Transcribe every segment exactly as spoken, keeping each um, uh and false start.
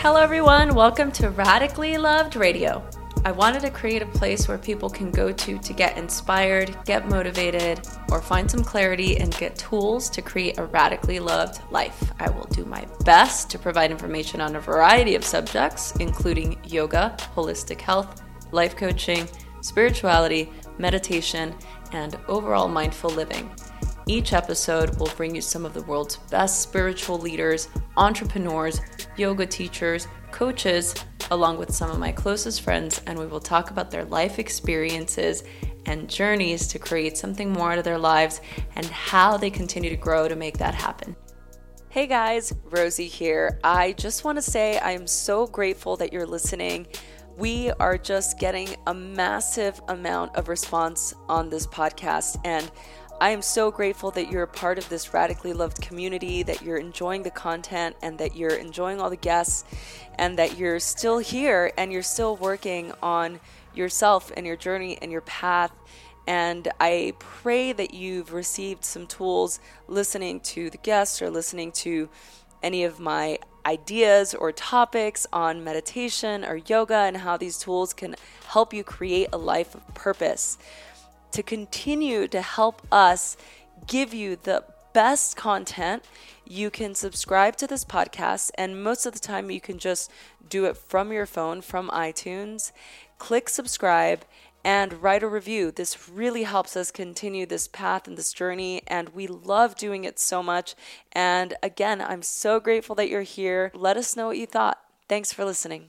Hello everyone, welcome to Radically Loved Radio. I wanted to create a place where people can go to to get inspired, get motivated, or find some clarity and get tools to create a radically loved life. I will do my best to provide information on a variety of subjects, including yoga, holistic health, life coaching, spirituality, meditation, and overall mindful living. Each episode will bring you some of the world's best spiritual leaders, entrepreneurs, yoga teachers, coaches, along with some of my closest friends, and we will talk about their life experiences and journeys to create something more out of their lives and how they continue to grow to make that happen. Hey guys, Rosie here. I just want to say I am so grateful that you're listening. We are just getting a massive amount of response on this podcast, and I am so grateful that you're a part of this radically loved community, that you're enjoying the content and that you're enjoying all the guests and that you're still here and you're still working on yourself and your journey and your path. And I pray that you've received some tools listening to the guests or listening to any of my ideas or topics on meditation or yoga and how these tools can help you create a life of purpose. To continue to help us give you the best content, you can subscribe to this podcast, and most of the time you can just do it from your phone, from iTunes. Click subscribe and write a review. This really helps us continue this path and this journey, and we love doing it so much. And again, I'm so grateful that you're here. Let us know what you thought. Thanks for listening.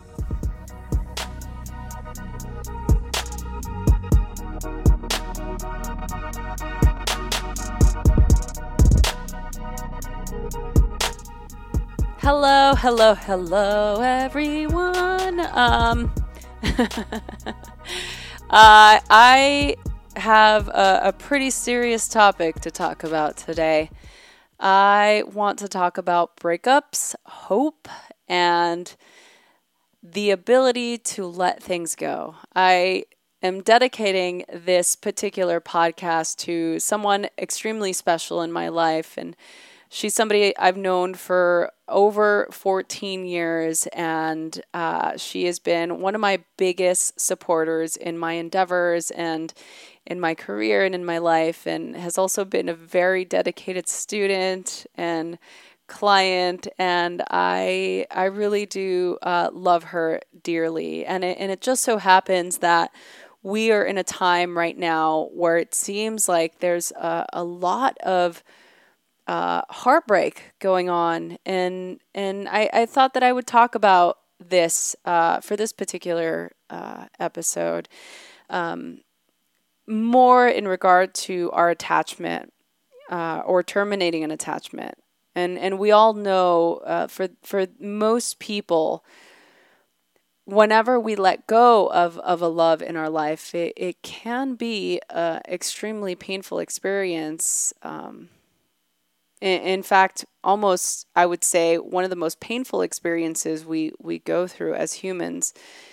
Hello, hello, hello, everyone. Um, uh, I have a, a pretty serious topic to talk about today. I want to talk about breakups, hope, and the ability to let things go. I am dedicating this particular podcast to someone extremely special in my life, and she's somebody I've known for over fourteen years, and uh, she has been one of my biggest supporters in my endeavors and in my career and in my life, and has also been a very dedicated student and client, and I I really do uh, love her dearly. And it, and it just so happens that we are in a time right now where it seems like there's a, a lot of Uh, heartbreak going on, and and I, I thought that I would talk about this uh, for this particular uh, episode, um, more in regard to our attachment uh, or terminating an attachment, and and we all know uh, for for most people, whenever we let go of, of a love in our life, it, it can be an extremely painful experience. Um, In fact, almost, I would say, one of the most painful experiences we, we go through as humans.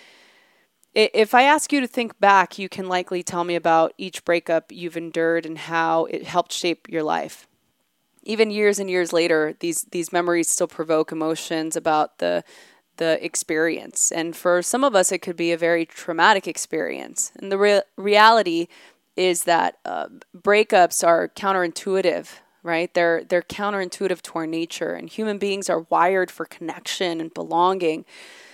If I ask you to think back, you can likely tell me about each breakup you've endured and how it helped shape your life. Even years and years later, these these memories still provoke emotions about the the experience. And for some of us, it could be a very traumatic experience. And the re- reality is that uh, breakups are counterintuitive. Right? They're they're counterintuitive to our nature, and human beings are wired for connection and belonging.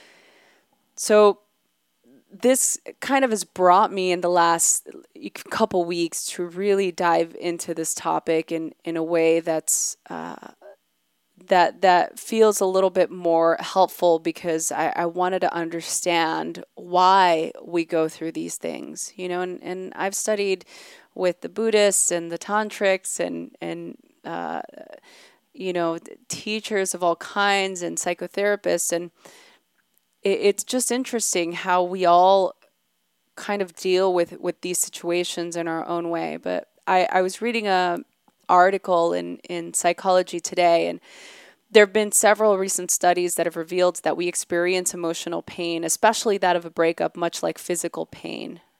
So this kind of has brought me in the last couple weeks to really dive into this topic in, in a way that's uh, that that feels a little bit more helpful, because I, I wanted to understand why we go through these things. You know, and, and I've studied with the Buddhists and the Tantrics and, and uh, you know, teachers of all kinds and psychotherapists. And it, it's just interesting how we all kind of deal with, with these situations in our own way. But I, I was reading a article in, in Psychology Today, and there have been several recent studies that have revealed that we experience emotional pain, especially that of a breakup, much like physical pain.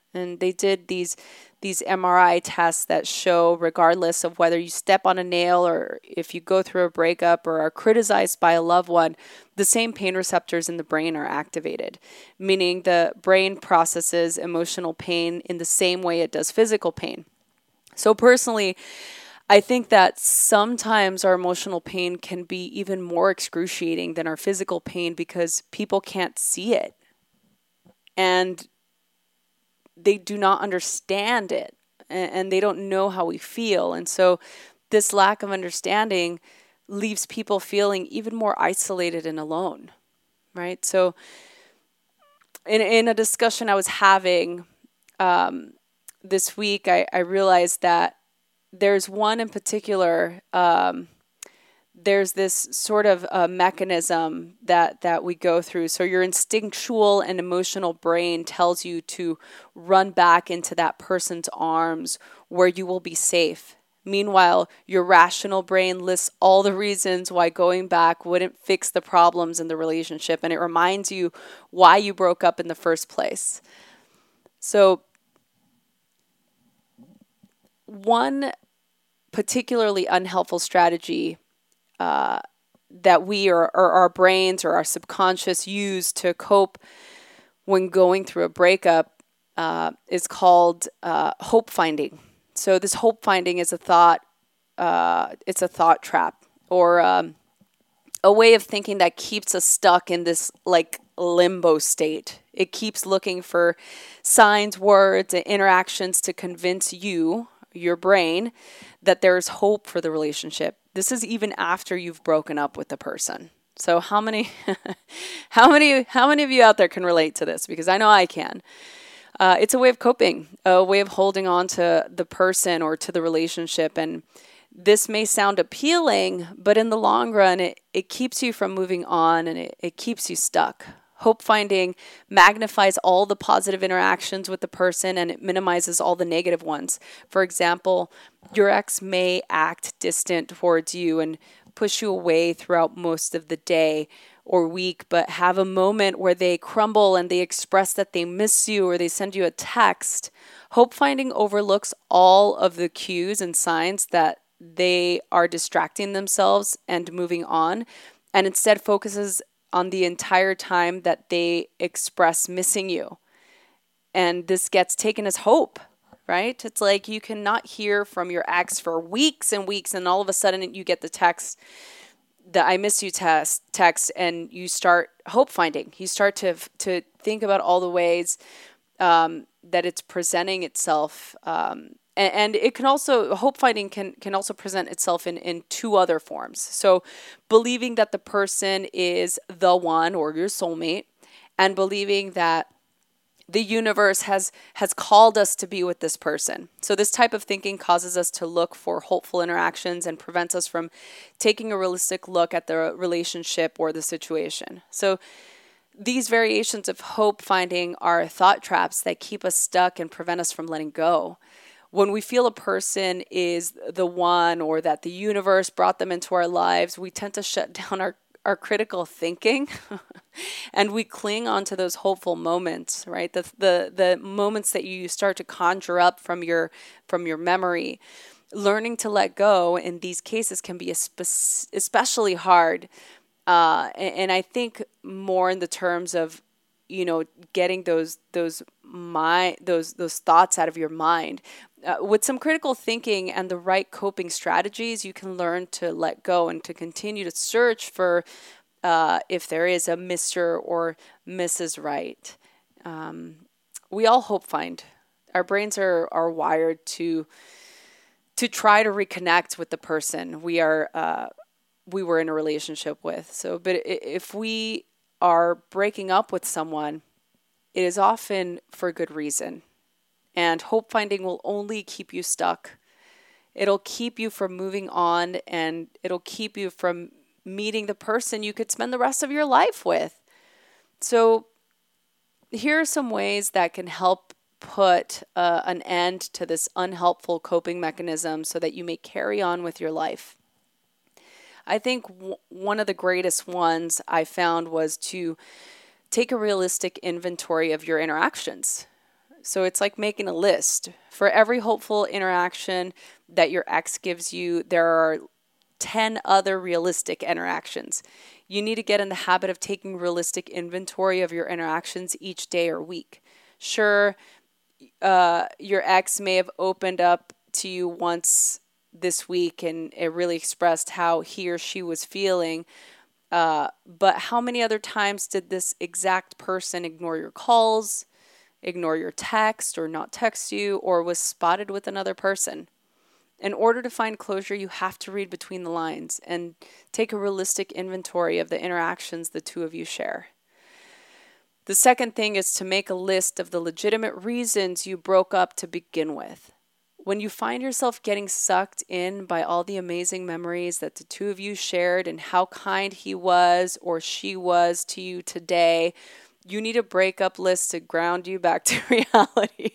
And they did these these M R I tests that show, regardless of whether you step on a nail or if you go through a breakup or are criticized by a loved one, the same pain receptors in the brain are activated, meaning the brain processes emotional pain in the same way it does physical pain. So personally, I think that sometimes our emotional pain can be even more excruciating than our physical pain because people can't see it. And they do not understand it, and they don't know how we feel. And so this lack of understanding leaves people feeling even more isolated and alone, right? So in, in a discussion I was having um, this week, I, I realized that there's one in particular, um, there's this sort of uh, mechanism that, that we go through. So your instinctual and emotional brain tells you to run back into that person's arms where you will be safe. Meanwhile, your rational brain lists all the reasons why going back wouldn't fix the problems in the relationship, and it reminds you why you broke up in the first place. So one particularly unhelpful strategy Uh, that we or, or our brains or our subconscious use to cope when going through a breakup uh, is called uh, hope finding. So this hope finding is a thought, uh, it's a thought trap, or um, a way of thinking that keeps us stuck in this like limbo state. It keeps looking for signs, words, and interactions to convince you, your brain, that there's hope for the relationship. This is even after you've broken up with the person. So how many, how many, how many of you out there can relate to this? Because I know I can. Uh, it's a way of coping, a way of holding on to the person or to the relationship. And this may sound appealing, but in the long run, it, it keeps you from moving on, and it, it keeps you stuck. Hope finding magnifies all the positive interactions with the person, and it minimizes all the negative ones. For example, your ex may act distant towards you and push you away throughout most of the day or week, but have a moment where they crumble and they express that they miss you, or they send you a text. Hope finding overlooks all of the cues and signs that they are distracting themselves and moving on, and instead focuses on the entire time that they express missing you. And this gets taken as hope, right? It's like you cannot hear from your ex for weeks and weeks, and all of a sudden you get the text, the I miss you test, text, and you start hope finding. You start to to think about all the ways um, that it's presenting itself. Um, and, and it can also, hope finding can, can also present itself in, in two other forms. So believing that the person is the one or your soulmate, and believing that the universe has has called us to be with this person. So this type of thinking causes us to look for hopeful interactions and prevents us from taking a realistic look at the relationship or the situation. So these variations of hope finding are thought traps that keep us stuck and prevent us from letting go. When we feel a person is the one, or that the universe brought them into our lives, we tend to shut down our our critical thinking and we cling on to those hopeful moments, right? The, the the moments that you start to conjure up from your from your memory. Learning to let go in these cases can be especially hard. Uh, and, and I think more in the terms of, you know, getting those those my those those thoughts out of your mind. Uh, with some critical thinking and the right coping strategies, you can learn to let go and to continue to search for uh, if there is a Mister or Missus Right. Um, we all hope find. Our brains are are wired to to try to reconnect with the person we are uh, we were in a relationship with. So, but if we are breaking up with someone, it is often for good reason. And hope finding will only keep you stuck. It'll keep you from moving on, and it'll keep you from meeting the person you could spend the rest of your life with. So here are some ways that can help put uh, an end to this unhelpful coping mechanism so that you may carry on with your life. I think w- one of the greatest ones I found was to take a realistic inventory of your interactions. So it's like making a list. For every hopeful interaction that your ex gives you, there are ten other realistic interactions. You need to get in the habit of taking realistic inventory of your interactions each day or week. Sure, uh, your ex may have opened up to you once this week and it really expressed how he or she was feeling. Uh, but how many other times did this exact person ignore your calls, ignore your text, or not text you, or was spotted with another person? In order to find closure, you have to read between the lines and take a realistic inventory of the interactions the two of you share. The second thing is to make a list of the legitimate reasons you broke up to begin with. When you find yourself getting sucked in by all the amazing memories that the two of you shared and how kind he was or she was to you today, you need a breakup list to ground you back to reality.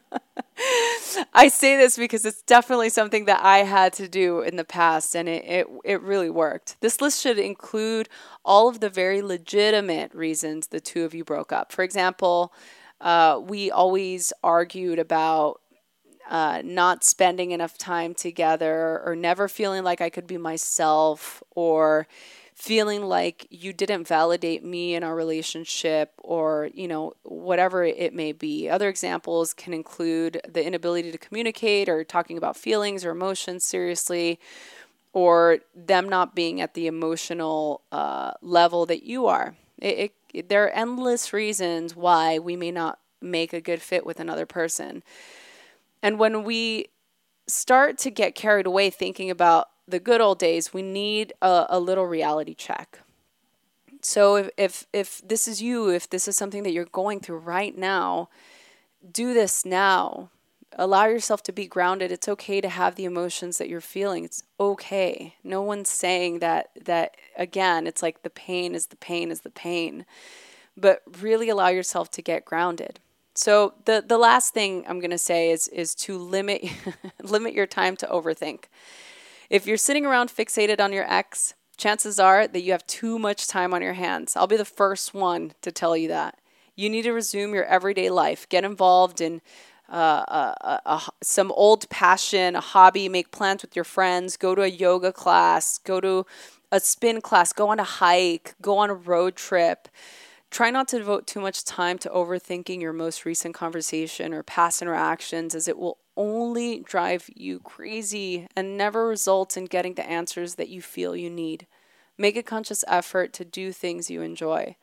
I say this because it's definitely something that I had to do in the past, and it, it, it really worked. This list should include all of the very legitimate reasons the two of you broke up. For example, uh, we always argued about uh, not spending enough time together, or never feeling like I could be myself, or feeling like you didn't validate me in our relationship, or, you know, whatever it may be. Other examples can include the inability to communicate, or talking about feelings or emotions seriously, or them not being at the emotional uh, level that you are. It, it, there are endless reasons why we may not make a good fit with another person. And when we start to get carried away thinking about the good old days, we need a, a little reality check. So if, if if this is you, if this is something that you're going through right now, do this now. Allow yourself to be grounded. It's okay to have the emotions that you're feeling. It's okay. No one's saying that, that again, it's like the pain is the pain is the pain. But really allow yourself to get grounded. So the, the last thing I'm going to say is is to limit limit your time to overthink. If you're sitting around fixated on your ex, chances are that you have too much time on your hands. I'll be the first one to tell you that. You need to resume your everyday life. Get involved in uh, a, a, a, some old passion, a hobby, make plans with your friends, go to a yoga class, go to a spin class, go on a hike, go on a road trip. Try not to devote too much time to overthinking your most recent conversation or past interactions, as it will only drive you crazy and never result in getting the answers that you feel you need. Make a conscious effort to do things you enjoy.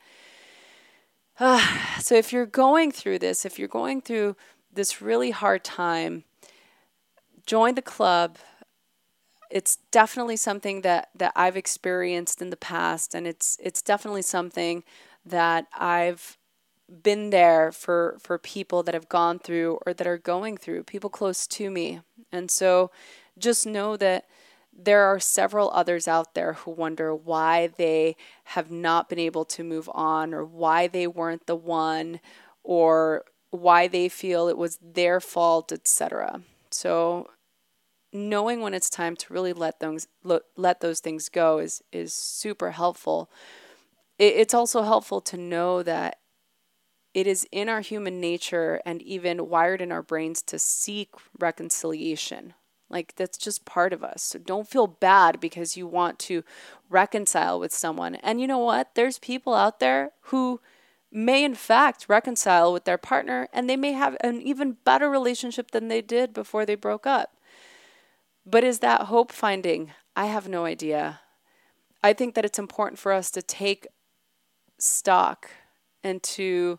So if you're going through this, if you're going through this really hard time, join the club. It's definitely something that, that I've experienced in the past, and it's it's definitely something that I've been there for, for people that have gone through or that are going through, people close to me. And so just know that there are several others out there who wonder why they have not been able to move on, or why they weren't the one, or why they feel it was their fault, et cetera. So knowing when it's time to really let those let those things go is is super helpful. It's also helpful to know that it is in our human nature and even wired in our brains to seek reconciliation. Like, that's just part of us. So don't feel bad because you want to reconcile with someone. And you know what? There's people out there who may in fact reconcile with their partner, and they may have an even better relationship than they did before they broke up. But is that hope finding? I have no idea. I think that it's important for us to take stock and to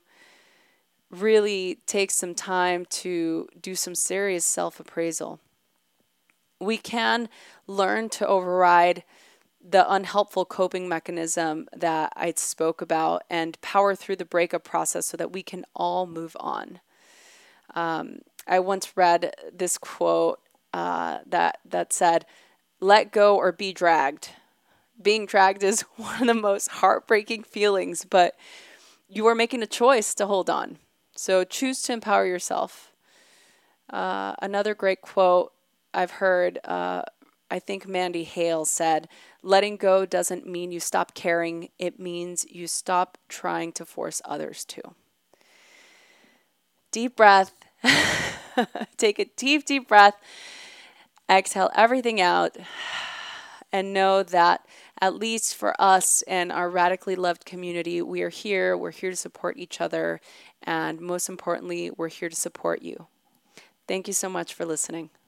really take some time to do some serious self-appraisal. We can learn to override the unhelpful coping mechanism that I spoke about and power through the breakup process so that we can all move on. Um, I once read this quote uh, that that said, "Let go or be dragged." Being dragged is one of the most heartbreaking feelings, but you are making a choice to hold on. So choose to empower yourself. Uh, another great quote I've heard, uh, I think Mandy Hale said, "Letting go doesn't mean you stop caring. It means you stop trying to force others to." deep breath. Take a deep, deep breath. Exhale everything out. And know that at least for us and our radically loved community, we are here. We're here to support each other. And most importantly, we're here to support you. Thank you so much for listening.